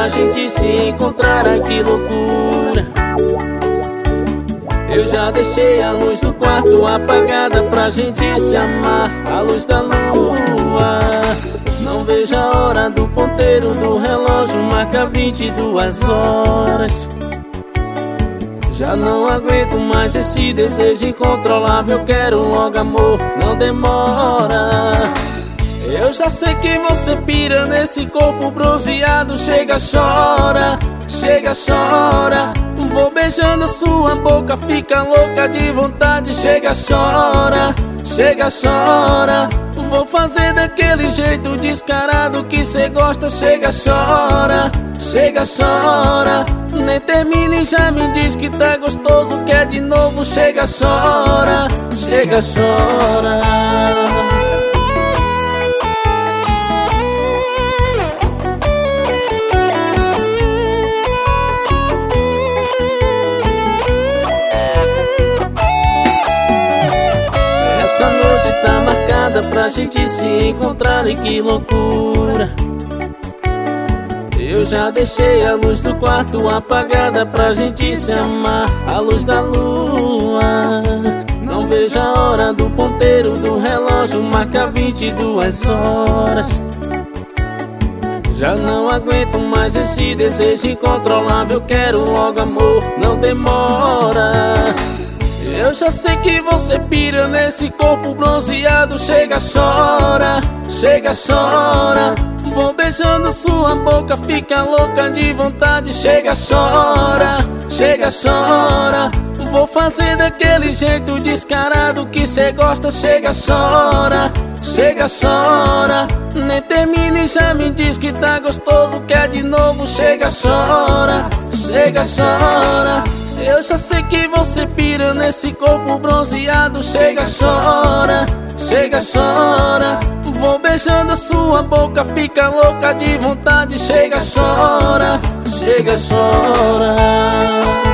pra gente se encontrar, ai que loucura. Eu já deixei a luz do quarto apagada pra gente se amar, a luz da lua. Não vejo a hora do ponteiro do relógio, marca 22 horas. Já não aguento mais esse desejo incontrolável, quero logo amor, não demora. Eu já sei que você pira nesse corpo bronzeado, chega, chora, chega, chora. Vou beijando sua boca, fica louca de vontade, chega, chora, chega, chora. Vou fazer daquele jeito descarado que cê gosta, chega, chora, chega, chora. Nem termina e já me diz que tá gostoso, quer de novo, chega, chora, chega, chora. Essa noite tá marcada pra gente se encontrar, e que loucura. Eu já deixei a luz do quarto apagada pra gente se amar, a luz da lua. Não vejo a hora do ponteiro do relógio, marca 22 horas. Já não aguento mais esse desejo incontrolável, quero logo amor, não demora. Eu já sei que você pira nesse corpo bronzeado, chega, chora, chega, chora. Vou beijando sua boca, fica louca de vontade, chega, chora, chega, chora. Vou fazer daquele jeito descarado que cê gosta, chega, chora, chega, chora. Nem termina e já me diz que tá gostoso, quer de novo, chega, chora, chega, chora. Eu já sei que você pira nesse corpo bronzeado, chega, chora, chega, chora. Vou beijando sua boca, fica louca de vontade, chega, chora, chega, chora.